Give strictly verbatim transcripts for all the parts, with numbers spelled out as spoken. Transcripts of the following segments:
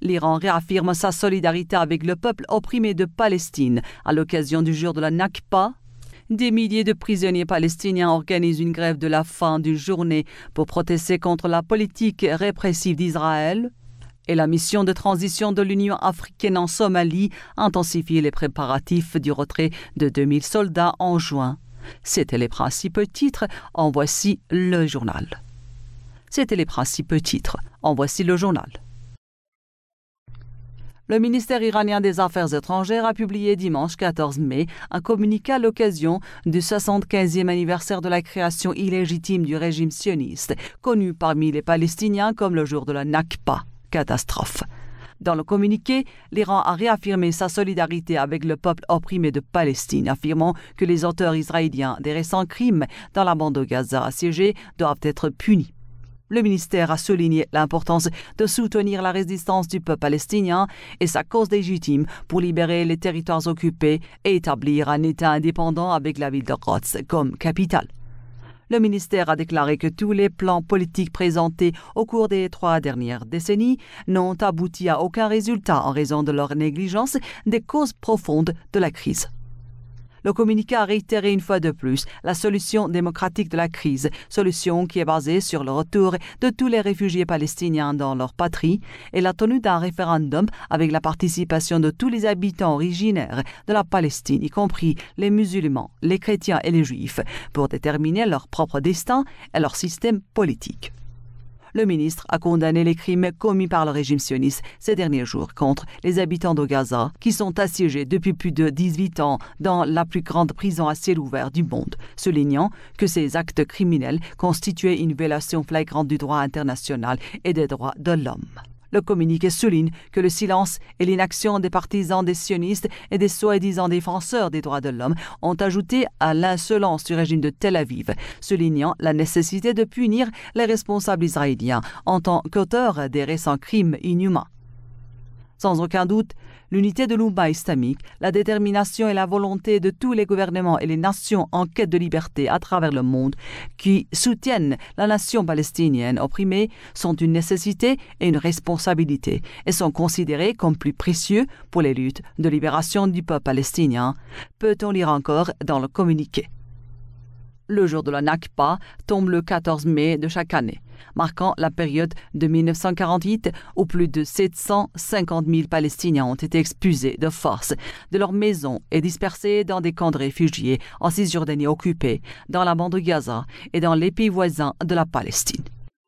L'Iran réaffirme sa solidarité avec le peuple opprimé de Palestine à l'occasion du jour de la Nakba. Des milliers de prisonniers palestiniens organisent une grève de la faim d'une journée pour protester contre la politique répressive d'Israël. Et la mission de transition de l'Union africaine en Somalie intensifie les préparatifs du retrait de deux mille soldats en juin. C'étaient les principaux titres, en voici le journal. C'étaient les principaux titres, en voici le journal. Le ministère iranien des Affaires étrangères a publié dimanche quatorze mai un communiqué à l'occasion du soixante-quinzième anniversaire de la création illégitime du régime sioniste, connu parmi les Palestiniens comme le jour de la Nakba, catastrophe. Dans le communiqué, l'Iran a réaffirmé sa solidarité avec le peuple opprimé de Palestine, affirmant que les auteurs israéliens des récents crimes dans la bande de Gaza assiégée doivent être punis. Le ministère a souligné l'importance de soutenir la résistance du peuple palestinien et sa cause légitime pour libérer les territoires occupés et établir un État indépendant avec la ville de Quds comme capitale. Le ministère a déclaré que tous les plans politiques présentés au cours des trois dernières décennies n'ont abouti à aucun résultat en raison de leur négligence des causes profondes de la crise. Le communiqué a réitéré une fois de plus la solution démocratique de la crise, solution qui est basée sur le retour de tous les réfugiés palestiniens dans leur patrie et la tenue d'un référendum avec la participation de tous les habitants originaires de la Palestine, y compris les musulmans, les chrétiens et les juifs, pour déterminer leur propre destin et leur système politique. Le ministre a condamné les crimes commis par le régime sioniste ces derniers jours contre les habitants de Gaza, qui sont assiégés depuis plus de dix-huit ans dans la plus grande prison à ciel ouvert du monde, soulignant que ces actes criminels constituaient une violation flagrante du droit international et des droits de l'homme. Le communiqué souligne que le silence et l'inaction des partisans des sionistes et des soi-disant défenseurs des droits de l'homme ont ajouté à l'insolence du régime de Tel Aviv, soulignant la nécessité de punir les responsables israéliens en tant qu'auteurs des récents crimes inhumains. Sans aucun doute, l'unité de l'Oumma islamique, la détermination et la volonté de tous les gouvernements et les nations en quête de liberté à travers le monde qui soutiennent la nation palestinienne opprimée sont une nécessité et une responsabilité et sont considérés comme plus précieux pour les luttes de libération du peuple palestinien, peut-on lire encore dans le communiqué. Le jour de la Nakba tombe le quatorze mai de chaque année, marquant la période de mille neuf cent quarante-huit où plus de sept cent cinquante mille Palestiniens ont été expulsés de force de leurs maisons et dispersés dans des camps de réfugiés en Cisjordanie occupée, dans la bande de Gaza et dans les pays voisins de la Palestine.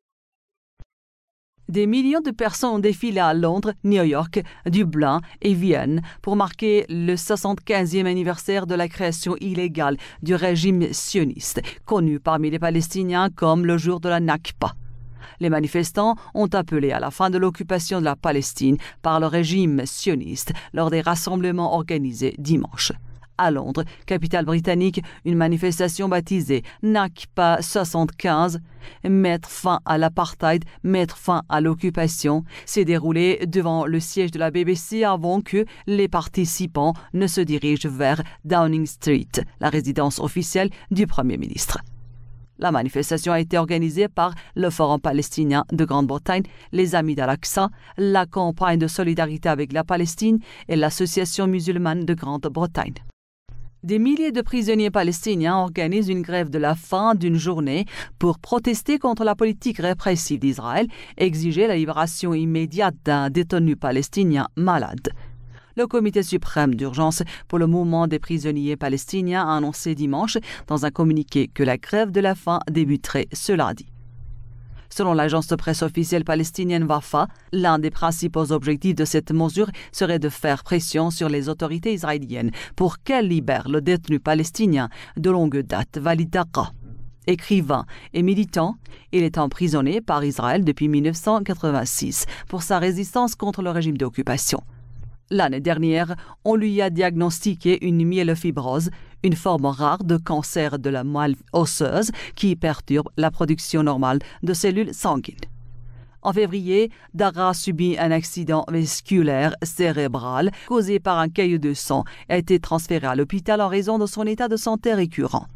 Des millions de personnes ont défilé à Londres, New York, Dublin et Vienne pour marquer le soixante-quinzième anniversaire de la création illégale du régime sioniste, connu parmi les Palestiniens comme le jour de la Nakba. Les manifestants ont appelé à la fin de l'occupation de la Palestine par le régime sioniste lors des rassemblements organisés dimanche. À Londres, capitale britannique, une manifestation baptisée Nakba soixante-quinze, mettre fin à l'apartheid, mettre fin à l'occupation, s'est déroulée devant le siège de la B B C avant que les participants ne se dirigent vers Downing Street, la résidence officielle du Premier ministre. La manifestation a été organisée par le Forum palestinien de Grande-Bretagne, les Amis d'Al-Aqsa, la campagne de solidarité avec la Palestine et l'Association musulmane de Grande-Bretagne. Des milliers de prisonniers palestiniens organisent une grève de la faim d'une journée pour protester contre la politique répressive d'Israël et exiger la libération immédiate d'un détenu palestinien malade. Le Comité suprême d'urgence pour le mouvement des prisonniers palestiniens a annoncé dimanche dans un communiqué que la grève de la faim débuterait ce lundi. Selon l'agence de presse officielle palestinienne Wafa, l'un des principaux objectifs de cette mesure serait de faire pression sur les autorités israéliennes pour qu'elles libèrent le détenu palestinien de longue date Walid Daqa. Écrivain et militant, il est emprisonné par Israël depuis mille neuf cent quatre-vingt-six pour sa résistance contre le régime d'occupation. L'année dernière, on lui a diagnostiqué une myélofibrose, une forme rare de cancer de la moelle osseuse qui perturbe la production normale de cellules sanguines. En février, Daqa subit un accident vasculaire cérébral causé par un caillot de sang et a été transféré à l'hôpital en raison de son état de santé récurrent.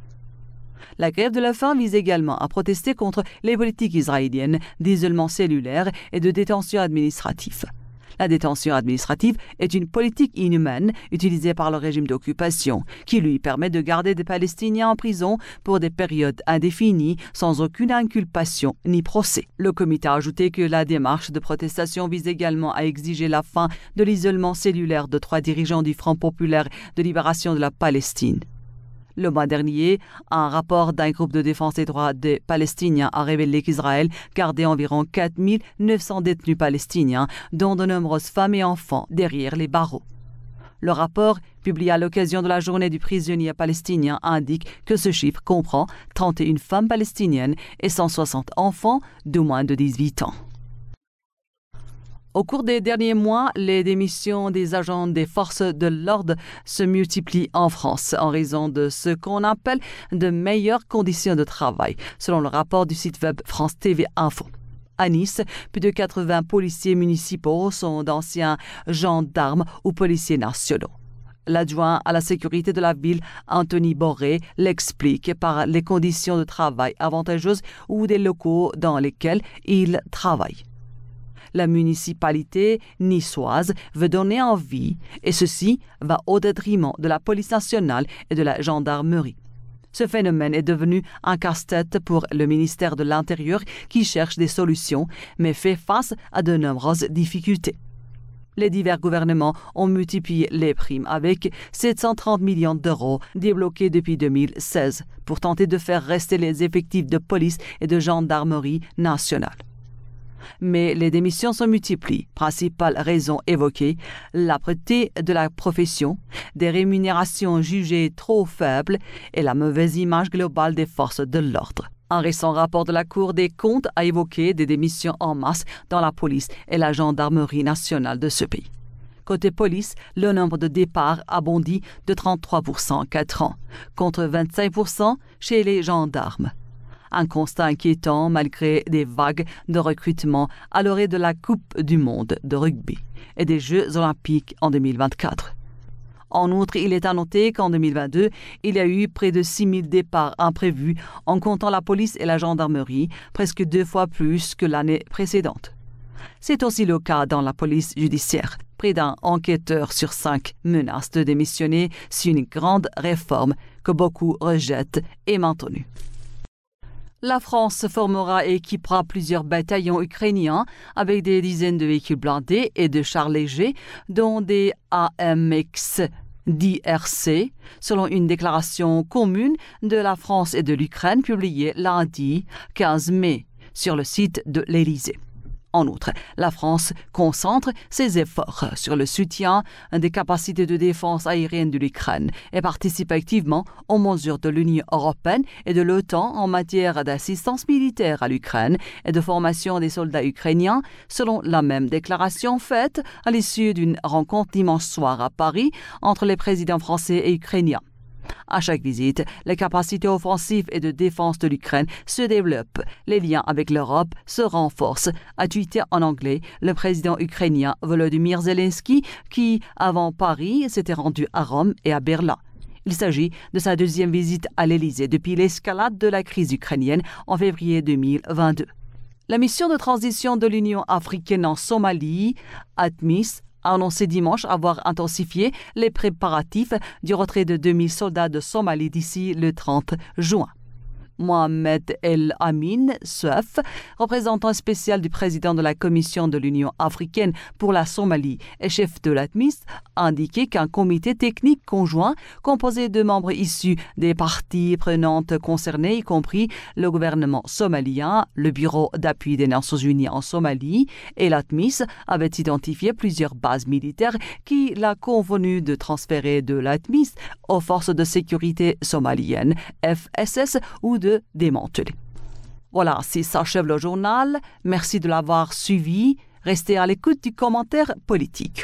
La grève de la faim vise également à protester contre les politiques israéliennes d'isolement cellulaire et de détention administrative. La détention administrative est une politique inhumaine utilisée par le régime d'occupation qui lui permet de garder des Palestiniens en prison pour des périodes indéfinies sans aucune inculpation ni procès. Le comité a ajouté que la démarche de protestation vise également à exiger la fin de l'isolement cellulaire de trois dirigeants du Front populaire de libération de la Palestine. Le mois dernier, un rapport d'un groupe de défense des droits des Palestiniens a révélé qu'Israël gardait environ quatre mille neuf cents détenus palestiniens, dont de nombreuses femmes et enfants, derrière les barreaux. Le rapport, publié à l'occasion de la journée du prisonnier palestinien, indique que ce chiffre comprend trente et une femmes palestiniennes et cent soixante enfants de moins de dix-huit ans. Au cours des derniers mois, les démissions des agents des forces de l'ordre se multiplient en France en raison de ce qu'on appelle de meilleures conditions de travail, selon le rapport du site web France T V Info. À Nice, plus de quatre-vingts policiers municipaux sont d'anciens gendarmes ou policiers nationaux. L'adjoint à la sécurité de la ville, Anthony Boré, l'explique par les conditions de travail avantageuses ou des locaux dans lesquels ils travaillent. La municipalité niçoise veut donner envie, et ceci va au détriment de la police nationale et de la gendarmerie. Ce phénomène est devenu un casse-tête pour le ministère de l'Intérieur qui cherche des solutions, mais fait face à de nombreuses difficultés. Les divers gouvernements ont multiplié les primes avec sept cent trente millions d'euros débloqués depuis deux mille seize pour tenter de faire rester les effectifs de police et de gendarmerie nationale. Mais les démissions se multiplient. Principale raison évoquée, l'âpreté de la profession, des rémunérations jugées trop faibles et la mauvaise image globale des forces de l'ordre. Un récent rapport de la Cour des comptes a évoqué des démissions en masse dans la police et la gendarmerie nationale de ce pays. Côté police, le nombre de départs a bondi de trente-trois pour cent en quatre ans, contre vingt-cinq pour cent chez les gendarmes. Un constat inquiétant malgré des vagues de recrutement à l'orée de la Coupe du monde de rugby et des Jeux olympiques en deux mille vingt-quatre. En outre, il est à noter qu'en deux mille vingt-deux, il y a eu près de six mille départs imprévus en comptant la police et la gendarmerie, presque deux fois plus que l'année précédente. C'est aussi le cas dans la police judiciaire. Près d'un enquêteur sur cinq menace de démissionner si une grande réforme que beaucoup rejettent est maintenue. La France formera et équipera plusieurs bataillons ukrainiens avec des dizaines de véhicules blindés et de chars légers, dont des A M X D R C, selon une déclaration commune de la France et de l'Ukraine publiée lundi quinze mai sur le site de l'Élysée. En outre, la France concentre ses efforts sur le soutien des capacités de défense aérienne de l'Ukraine et participe activement aux mesures de l'Union européenne et de l'OTAN en matière d'assistance militaire à l'Ukraine et de formation des soldats ukrainiens, selon la même déclaration faite à l'issue d'une rencontre dimanche soir à Paris entre les présidents français et ukrainiens. À chaque visite, les capacités offensives et de défense de l'Ukraine se développent. Les liens avec l'Europe se renforcent, a tweeté en anglais le président ukrainien Volodymyr Zelensky qui, avant Paris, s'était rendu à Rome et à Berlin. Il s'agit de sa deuxième visite à l'Élysée depuis l'escalade de la crise ukrainienne en février deux mille vingt-deux. La mission de transition de l'Union africaine en Somalie, ATMIS, a annoncé dimanche avoir intensifié les préparatifs du retrait de deux mille soldats de Somalie d'ici le trente juin. Mohamed El Amin Souf, représentant spécial du président de la Commission de l'Union africaine pour la Somalie et chef de l'ATMIS, a indiqué qu'un comité technique conjoint composé de membres issus des parties prenantes concernées, y compris le gouvernement somalien, le Bureau d'appui des Nations Unies en Somalie et l'ATMIS, avait identifié plusieurs bases militaires qu'il a convenu de transférer de l'ATMIS aux forces de sécurité somaliennes, F S S, ou de démanteler. Voilà, ainsi s'achève le journal. Merci de l'avoir suivi. Restez à l'écoute du commentaire politique.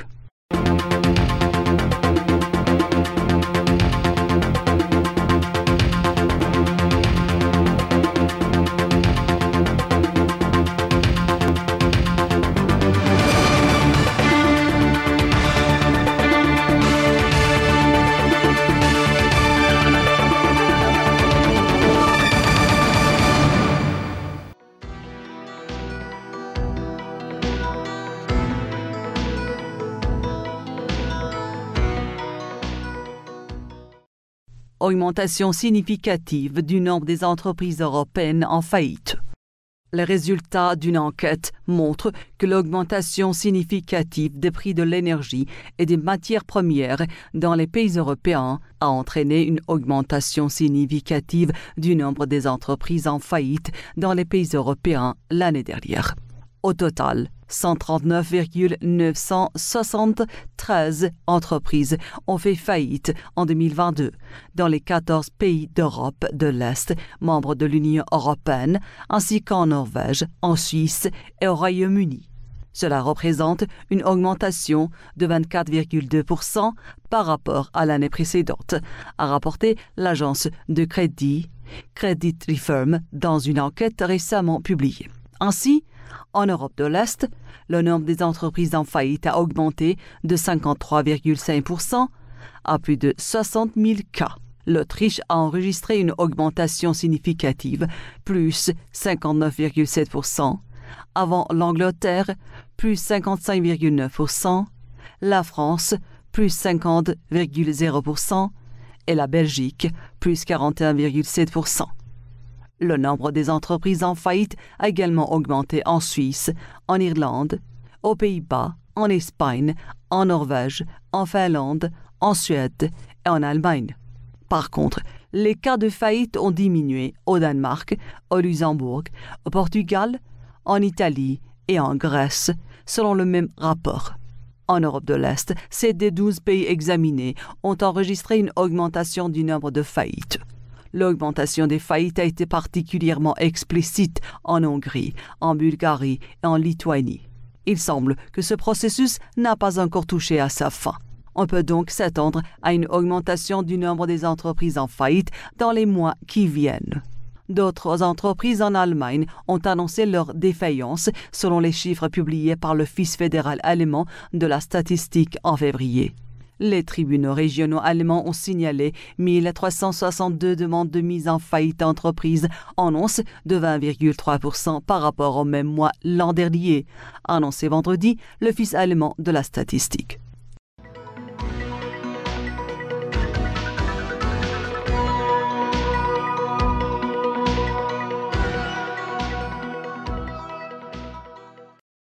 Augmentation significative du nombre des entreprises européennes en faillite. Les résultats d'une enquête montrent que l'augmentation significative des prix de l'énergie et des matières premières dans les pays européens a entraîné une augmentation significative du nombre des entreprises en faillite dans les pays européens l'année dernière. Au total, cent trente-neuf virgule neuf cent soixante-treize entreprises ont fait faillite en deux mille vingt-deux dans les quatorze pays d'Europe de l'Est, membres de l'Union européenne, ainsi qu'en Norvège, en Suisse et au Royaume-Uni. Cela représente une augmentation de vingt-quatre virgule deux pour cent par rapport à l'année précédente, a rapporté l'agence de crédit Credit Reform dans une enquête récemment publiée. Ainsi, en Europe de l'Est, le nombre des entreprises en faillite a augmenté de cinquante-trois virgule cinq pour cent à plus de soixante mille cas. L'Autriche a enregistré une augmentation significative, plus cinquante-neuf virgule sept pour cent, avant l'Angleterre, plus cinquante-cinq virgule neuf pour cent, la France, plus cinquante virgule zéro pour cent et la Belgique, plus quarante et un virgule sept pour cent. Le nombre des entreprises en faillite a également augmenté en Suisse, en Irlande, aux Pays-Bas, en Espagne, en Norvège, en Finlande, en Suède et en Allemagne. Par contre, les cas de faillite ont diminué au Danemark, au Luxembourg, au Portugal, en Italie et en Grèce, selon le même rapport. En Europe de l'Est, sept des douze pays examinés ont enregistré une augmentation du nombre de faillites. L'augmentation des faillites a été particulièrement explicite en Hongrie, en Bulgarie et en Lituanie. Il semble que ce processus n'a pas encore touché à sa fin. On peut donc s'attendre à une augmentation du nombre des entreprises en faillite dans les mois qui viennent. D'autres entreprises en Allemagne ont annoncé leur défaillance selon les chiffres publiés par l'Office fédéral allemand de la statistique en février. Les tribunaux régionaux allemands ont signalé mille trois cent soixante-deux demandes de mise en faillite d'entreprises, en hausse de vingt virgule trois pour cent par rapport au même mois l'an dernier, a annoncé vendredi l'Office allemand de la statistique.